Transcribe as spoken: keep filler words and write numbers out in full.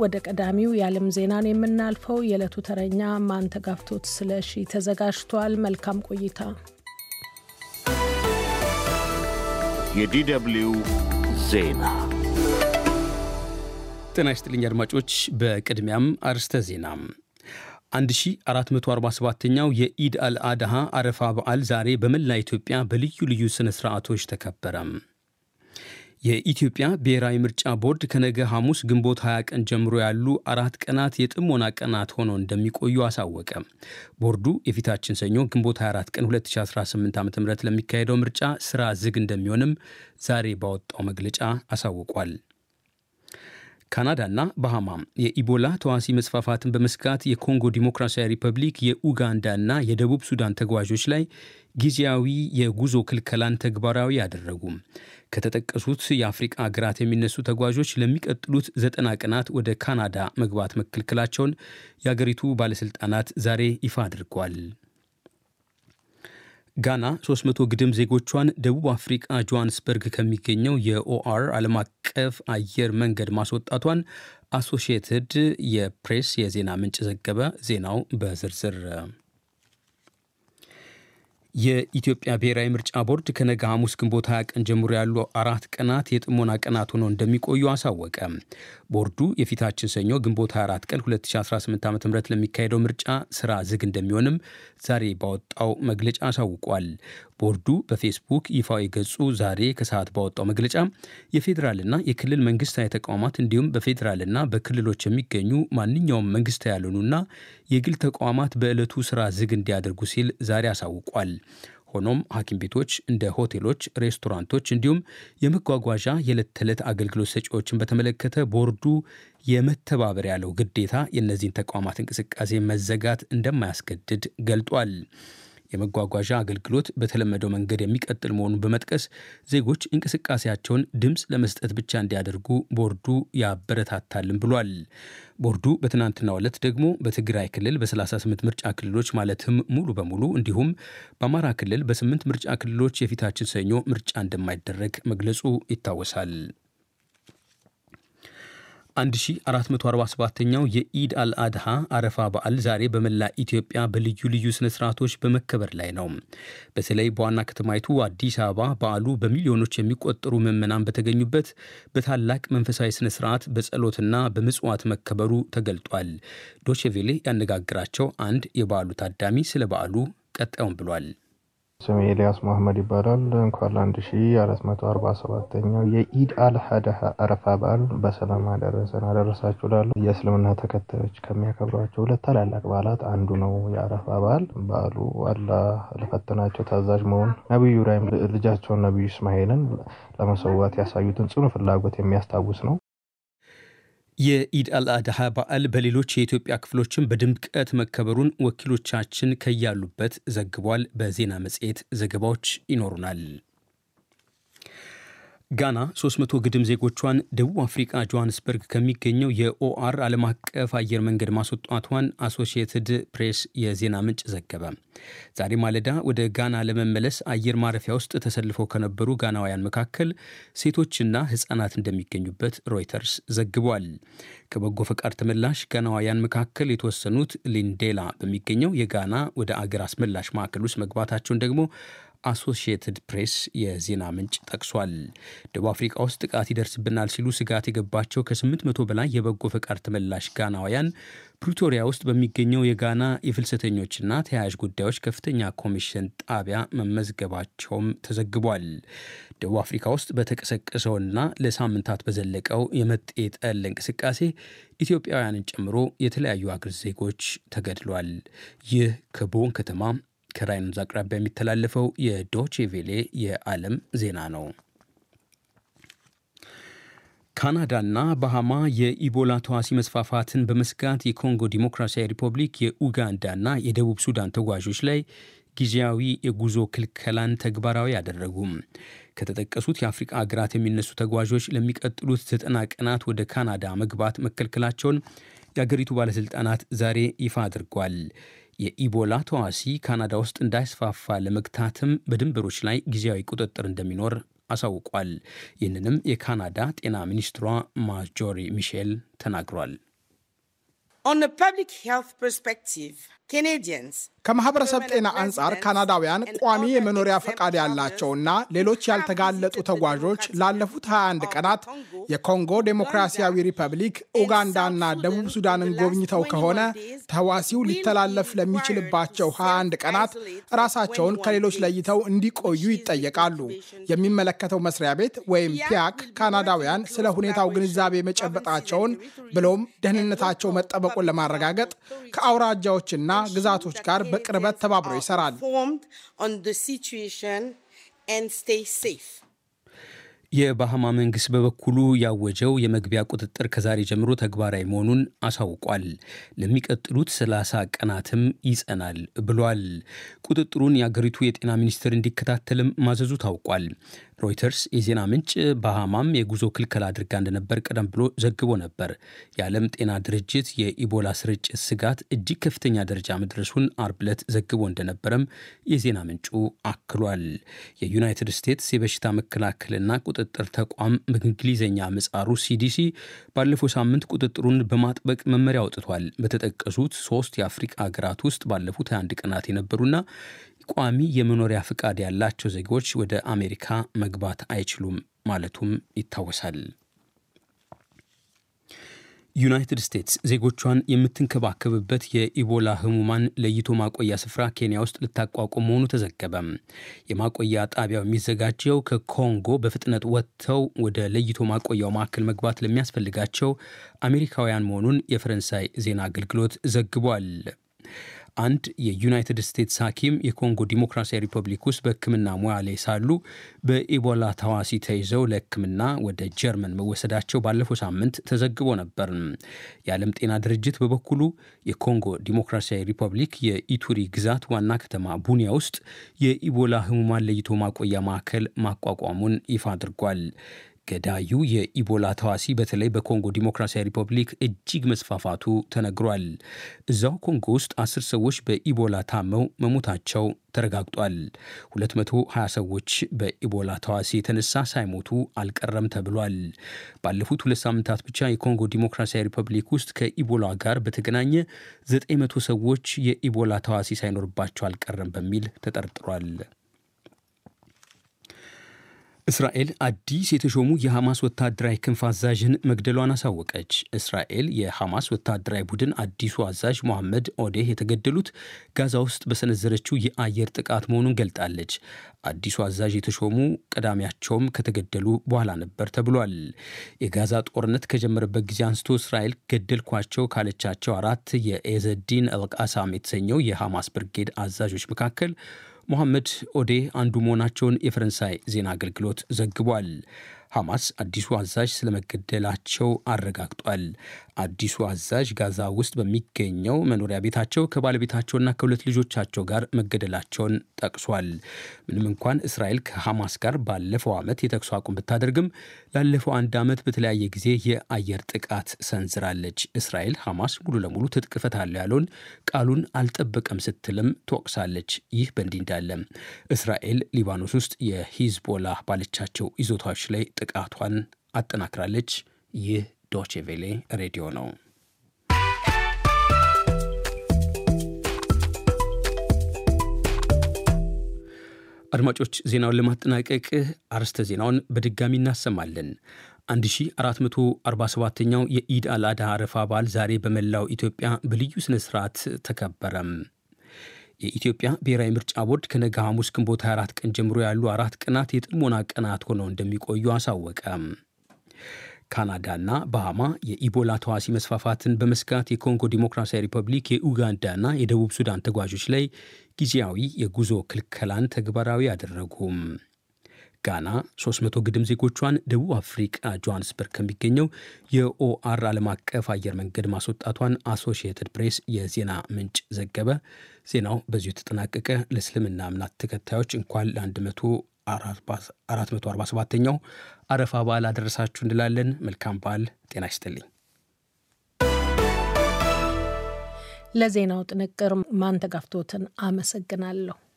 ወደ ቀዳሚው የዓለም ዜናን የምናልፈው የዕለቱ ተረኛ ማንተጋፍቶት ስለሺ ተዘጋጅቷል። መልካም ቆይታ። የዲደብሊው ዜና ጤና ይስጥልኝ አድማጮች። በቅድሚያም አርዕስተ ዜና። አንድ ሺህ አራት መቶ አርባ ሰባተኛው የኢድ አልአድሃ አረፋ በዓል ዛሬ በመላ ኢትዮጵያ በልዩ ልዩ ስነ ስርዓቶች ተከበረ። የኢትዮጵያ ብሔራዊ ምርጫ ቦርድ ከነገ ሐሙስ ግንቦት ሃያ ቀን ጀምሮ ያሉ አራት ቀናት የጥሞና ቀናት ሆነው እንደሚቆዩ አሳወቀ። ቦርዱ የፊታችን ሰኞ ግንቦት ሃያ አራት ቀን ሁለት ሺህ አስራ ስምንት ዓ.ም ለሚካሄደው ምርጫ ስራ ዝግ እንደሚሆንም ዛሬ ባወጣው መግለጫ አሳውቋል። ካናዳና ባሃማ የኢቦላ ተዋሲ መስፋፋትን በመስጋት የኮንጎ ዲሞክራሲያዊ ሪፐብሊክ፣ የኡጋንዳና የደቡብ ሱዳን ተጓዦች ላይ ጊዜያዊ የጉዞ ክልከላን ተግባራዊ ያደረጉ። ከተጠቀሱት የአፍሪቃ ሀገራት የሚነሱ ተጓዦች ለሚቀጥሉት ዘጠና ቀናት ወደ ካናዳ መግባት መከልከላቸውን የአገሪቱ ባለስልጣናት ዛሬ ይፋ አድርጓል። ጋና ሶስት መቶ ግድም ዜጎቿን ደቡብ አፍሪቃ ጆሃንስበርግ ከሚገኘው የኦአር ዓለም አቀፍ አየር መንገድ ማስወጣቷን አሶሺየትድ የፕሬስ የዜና ምንጭ ዘገበ። ዜናው በዝርዝር። የኢትዮጵያ ብሔራዊ ምርጫ ቦርድ ከነገ ሐሙስ ግንቦት ሃያ ቀን ጀምሮ ያሉ አራት ቀናት የጥሞና ቀናት ሆነው እንደሚቆዩ አሳወቀ። ቦርዱ የፊታችን ሰኞ ግንቦት ሃያ አራት ቀን ሁለት ሺህ አስራ ስምንት ዓ.ም ለሚካሄደው ምርጫ ስራ ዝግ እንደሚሆንም ዛሬ ባወጣው መግለጫ አሳውቋል። ቦርዱ በፌስቡክ ይፋዊ ገጹ ዛሬ ከሰዓት ባወጣው መግለጫ የፌዴራልና የክልል መንግስታዊ ተቋማት እንዲሁም በፌዴራልና በክልሎች የሚገኙ ማንኛውም መንግስታዊ ያልሆኑና የግል ተቋማት በዕለቱ ስራ ዝግ እንዲያደርጉ ሲል ዛሬ አሳውቋል። ሆኖም ሐኪም ቤቶች፣ እንደ ሆቴሎች፣ ሬስቶራንቶች እንዲሁም የመጓጓዣ የዕለት ተዕለት አገልግሎት ሰጪዎችን በተመለከተ ቦርዱ የመተባበር ያለው ግዴታ የእነዚህን ተቋማት እንቅስቃሴ መዘጋት እንደማያስገድድ ገልጧል። የመጓጓዣ አገልግሎት በተለመደው መንገድ የሚቀጥል መሆኑን በመጥቀስ ዜጎች እንቅስቃሴያቸውን ድምፅ ለመስጠት ብቻ እንዲያደርጉ ቦርዱ ያበረታታልን ብሏል። ቦርዱ በትናንትናው ዕለት ደግሞ በትግራይ ክልል በሰላሳ ስምንት ምርጫ ክልሎች ማለትም ሙሉ በሙሉ እንዲሁም በአማራ ክልል በስምንት ምርጫ ክልሎች የፊታችን ሰኞ ምርጫ እንደማይደረግ መግለጹ ይታወሳል። አንድ ሺህ አራት መቶ አርባ ሰባተኛው የኢድ አልአድሃ አረፋ በዓል ዛሬ በመላ ኢትዮጵያ በልዩ ልዩ ስነ ስርዓቶች በመከበር ላይ ነው። በተለይ በዋና ከተማይቱ አዲስ አበባ በዓሉ በሚሊዮኖች የሚቆጠሩ ምዕመናን በተገኙበት በታላቅ መንፈሳዊ ስነ ስርዓት በጸሎትና በምጽዋት መከበሩ ተገልጧል። ዶቼ ቬሌ ያነጋግራቸው አንድ የበዓሉ ታዳሚ ስለ በዓሉ ቀጣዩን ብሏል። ስሜ ኤልያስ መሐመድ ይባላል። እንኳን አንድ ሺህ አራት መቶ አርባ ሰባተኛው የኢድ አልአድሃ አረፋ በዓል በሰላም አደረሰን አደረሳችሁ እላለሁ። የእስልምና ተከታዮች ከሚያከብሯቸው ሁለት ታላላቅ በዓላት አንዱ ነው የአረፋ በዓል። በዓሉ አላህ ለፈተናቸው ታዛዥ መሆን ነብዩ ኢብራሂም ልጃቸውን ነብዩ እስማኤልን ለመሰዋት ያሳዩትን ጽኑ ፍላጎት የሚያስታውስ ነው። የኢድ አልአድሃ በዓል በሌሎች የኢትዮጵያ ክፍሎችም በድምቀት መከበሩን ወኪሎቻችን ከያሉበት ዘግቧል። በዜና መጽሔት ዘገባዎች ይኖሩናል። ጋና ሶስት መቶ ግድም ዜጎቿን ደቡብ አፍሪቃ ጆሃንስበርግ ከሚገኘው የኦአር ዓለም አቀፍ አየር መንገድ ማስወጣቷን አሶሺየትድ ፕሬስ የዜና ምንጭ ዘገበ። ዛሬ ማለዳ ወደ ጋና ለመመለስ አየር ማረፊያ ውስጥ ተሰልፈው ከነበሩ ጋናውያን መካከል ሴቶችና ሕፃናት እንደሚገኙበት ሮይተርስ ዘግቧል። ከበጎ ፈቃድ ተመላሽ ጋናውያን መካከል የተወሰኑት ሊንዴላ በሚገኘው የጋና ወደ አገር አስመላሽ ማዕከል ውስጥ መግባታቸውን ደግሞ አሶሺየትድ ፕሬስ የዜና ምንጭ ጠቅሷል። ደቡብ አፍሪካ ውስጥ ጥቃት ይደርስብናል ሲሉ ስጋት የገባቸው ከስምንት መቶ በላይ የበጎ ፈቃድ ተመላሽ ጋናውያን ፕሪቶሪያ ውስጥ በሚገኘው የጋና የፍልሰተኞችና ተያያዥ ጉዳዮች ከፍተኛ ኮሚሽን ጣቢያ መመዝገባቸውም ተዘግቧል። ደቡብ አፍሪካ ውስጥ በተቀሰቀሰውና ለሳምንታት በዘለቀው የመጤ ጠል እንቅስቃሴ ኢትዮጵያውያንን ጨምሮ የተለያዩ አገር ዜጎች ተገድሏል። ይህ ከቦን ከተማ ከራይን ወንዝ አቅራቢያ የሚተላለፈው የዶቼ ቬሌ የዓለም ዜና ነው። ካናዳና ባሃማ የኢቦላ ተዋሲ መስፋፋትን በመስጋት የኮንጎ ዲሞክራሲያዊ ሪፐብሊክ፣ የኡጋንዳና የደቡብ ሱዳን ተጓዦች ላይ ጊዜያዊ የጉዞ ክልከላን ተግባራዊ ያደረጉም። ከተጠቀሱት የአፍሪቃ ሀገራት የሚነሱ ተጓዦች ለሚቀጥሉት ዘጠና ቀናት ወደ ካናዳ መግባት መከልከላቸውን የአገሪቱ ባለሥልጣናት ዛሬ ይፋ አድርጓል። የኢቦላ ተዋሲ ካናዳ ውስጥ እንዳይስፋፋ ለመግታትም በድንበሮች ላይ ጊዜያዊ ቁጥጥር እንደሚኖር አሳውቋል። ይህንንም የካናዳ ጤና ሚኒስትሯ ማጆሪ ሚሼል ተናግሯል። On a public health perspective, Canadians ከማህበረሰብ ጤና አንጻር ካናዳውያን ቋሚ የመኖሪያ ፈቃድ ያላቸውና ሌሎች ያልተጋለጡ ተጓዦች ላለፉት ሃያ አንድ ቀናት የኮንጎ ዴሞክራሲያዊ ሪፐብሊክ፣ ኡጋንዳና ደቡብ ሱዳንን ጎብኝተው ከሆነ ተዋሲው ሊተላለፍ ለሚችልባቸው ሃያ አንድ ቀናት ራሳቸውን ከሌሎች ለይተው እንዲቆዩ ይጠየቃሉ። የሚመለከተው መስሪያ ቤት ወይም ፒያክ ካናዳውያን ስለ ሁኔታው ግንዛቤ መጨበጣቸውን ብሎም ደህንነታቸው መጠበቁን ለማረጋገጥ ከአውራጃዎችና ግዛቶች ጋር በቅርበት ተባብሮ ይሰራል። የባሃማ መንግስት በበኩሉ ያወጀው የመግቢያ ቁጥጥር ከዛሬ ጀምሮ ተግባራዊ መሆኑን አሳውቋል። ለሚቀጥሉት ሰላሳ ቀናትም ይጸናል ብሏል። ቁጥጥሩን የአገሪቱ የጤና ሚኒስቴር እንዲከታተልም ማዘዙ ታውቋል። ሮይተርስ የዜና ምንጭ ባሃማም የጉዞ ክልከላ አድርጋ እንደነበር ቀደም ብሎ ዘግቦ ነበር። የዓለም ጤና ድርጅት የኢቦላ ስርጭት ስጋት እጅግ ከፍተኛ ደረጃ መድረሱን አርብ ዕለት ዘግቦ እንደነበረም የዜና ምንጩ አክሏል። የዩናይትድ ስቴትስ የበሽታ መከላከልና ቁጥጥር ተቋም በእንግሊዝኛ ምህጻሩ ሲዲሲ ባለፈው ሳምንት ቁጥጥሩን በማጥበቅ መመሪያ አውጥቷል። በተጠቀሱት ሶስት የአፍሪካ ሀገራት ውስጥ ባለፉት ሃያ አንድ ቀናት የነበሩና ቋሚ የመኖሪያ ፍቃድ ያላቸው ዜጎች ወደ አሜሪካ መግባት አይችሉም ማለቱም ይታወሳል። ዩናይትድ ስቴትስ ዜጎቿን የምትንከባከብበት የኢቦላ ህሙማን ለይቶ ማቆያ ስፍራ ኬንያ ውስጥ ልታቋቁም መሆኑ ተዘገበ። የማቆያ ጣቢያው የሚዘጋጀው ከኮንጎ በፍጥነት ወጥተው ወደ ለይቶ ማቆያው ማዕከል መግባት ለሚያስፈልጋቸው አሜሪካውያን መሆኑን የፈረንሳይ ዜና አገልግሎት ዘግቧል። አንድ የዩናይትድ ስቴትስ ሐኪም የኮንጎ ዲሞክራሲያዊ ሪፐብሊክ ውስጥ በሕክምና ሙያ ላይ ሳሉ በኢቦላ ተዋሲ ተይዘው ለሕክምና ወደ ጀርመን መወሰዳቸው ባለፈው ሳምንት ተዘግቦ ነበር። የዓለም ጤና ድርጅት በበኩሉ የኮንጎ ዲሞክራሲያዊ ሪፐብሊክ የኢቱሪ ግዛት ዋና ከተማ ቡኒያ ውስጥ የኢቦላ ህሙማን ለይቶ ማቆያ ማዕከል ማቋቋሙን ይፋ አድርጓል። ገዳዩ የኢቦላ ተዋሲ በተለይ በኮንጎ ዲሞክራሲያዊ ሪፐብሊክ እጅግ መስፋፋቱ ተነግሯል። እዛው ኮንጎ ውስጥ አስር ሰዎች በኢቦላ ታመው መሞታቸው ተረጋግጧል። ሁለት መቶ ሀያ ሰዎች በኢቦላ ተዋሲ የተነሳ ሳይሞቱ አልቀረም ተብሏል። ባለፉት ሁለት ሳምንታት ብቻ የኮንጎ ዲሞክራሲያዊ ሪፐብሊክ ውስጥ ከኢቦላ ጋር በተገናኘ ዘጠኝ መቶ ሰዎች የኢቦላ ተዋሲ ሳይኖርባቸው አልቀረም በሚል ተጠርጥሯል። እስራኤል አዲስ የተሾሙ የሐማስ ወታደራዊ ክንፍ አዛዥን መግደሏን አሳወቀች። እስራኤል የሐማስ ወታደራዊ ቡድን አዲሱ አዛዥ ሞሐመድ ኦዴህ የተገደሉት ጋዛ ውስጥ በሰነዘረችው የአየር ጥቃት መሆኑን ገልጣለች። አዲሱ አዛዥ የተሾሙ ቀዳሚያቸውም ከተገደሉ በኋላ ነበር ተብሏል። የጋዛ ጦርነት ከጀመረበት ጊዜ አንስቶ እስራኤል ገደልኳቸው ካለቻቸው አራት የኤዘዲን አልቃሳም የተሰኘው የሐማስ ብርጌድ አዛዦች መካከል ሞሐመድ ኦዴ አንዱ መሆናቸውን የፈረንሳይ ዜና አገልግሎት ዘግቧል። ሐማስ አዲሱ አዛዥ ስለመገደላቸው አረጋግጧል። አዲሱ አዛዥ ጋዛ ውስጥ በሚገኘው መኖሪያ ቤታቸው ከባለቤታቸውና ከሁለት ልጆቻቸው ጋር መገደላቸውን ጠቅሷል። ምንም እንኳን እስራኤል ከሐማስ ጋር ባለፈው ዓመት የተኩስ አቁም ብታደርግም ላለፈው አንድ ዓመት በተለያየ ጊዜ የአየር ጥቃት ሰንዝራለች። እስራኤል ሐማስ ሙሉ ለሙሉ ትጥቅ እፈታለሁ ያለውን ቃሉን አልጠበቀም ስትልም ትወቅሳለች። ይህ በእንዲህ እንዳለ እስራኤል ሊባኖስ ውስጥ የሂዝቦላ ባለቻቸው ይዞታዎች ላይ ጥቃቷን አጠናክራለች። ይህ ዶቼ ቬሌ ሬዲዮ ነው። አድማጮች፣ ዜናውን ለማጠናቀቅ አርዕስተ ዜናውን በድጋሚ እናሰማለን። አንድ ሺህ አራት መቶ አርባ ሰባተኛው የኢድ አልአድሃ አረፋ በዓል ዛሬ በመላው ኢትዮጵያ በልዩ ስነ ስርዓት ተከበረም። የኢትዮጵያ ብሔራዊ ምርጫ ቦርድ ከነገ ሐሙስ ግንቦት ሃያ አራት ቀን ጀምሮ ያሉ አራት ቀናት የጥሞና ቀናት ሆነው እንደሚቆዩ አሳወቀ። ካናዳና ባሃማ የኢቦላ ተዋሲ መስፋፋትን በመስጋት የኮንጎ ዲሞክራሲያዊ ሪፐብሊክ፣ የኡጋንዳና የደቡብ ሱዳን ተጓዦች ላይ ጊዜያዊ የጉዞ ክልከላን ተግባራዊ አደረጉም። ጋና ሶስት መቶ ግድም ዜጎቿን ደቡብ አፍሪካ ጆሃንስበርግ ከሚገኘው የኦአር ዓለም አቀፍ አየር መንገድ ማስወጣቷን አሶሺየትድ ፕሬስ የዜና ምንጭ ዘገበ። ዜናው በዚሁ ተጠናቀቀ። ለእስልምና እምነት ተከታዮች እንኳን ለ አራት መቶ አርባ ሰባተኛው አረፋ በዓል አደረሳችሁ እንላለን። መልካም በዓል። ጤና ይስጥልኝ። ለዜናው ጥንቅር ማንተጋፍቶትን አመሰግናለሁ።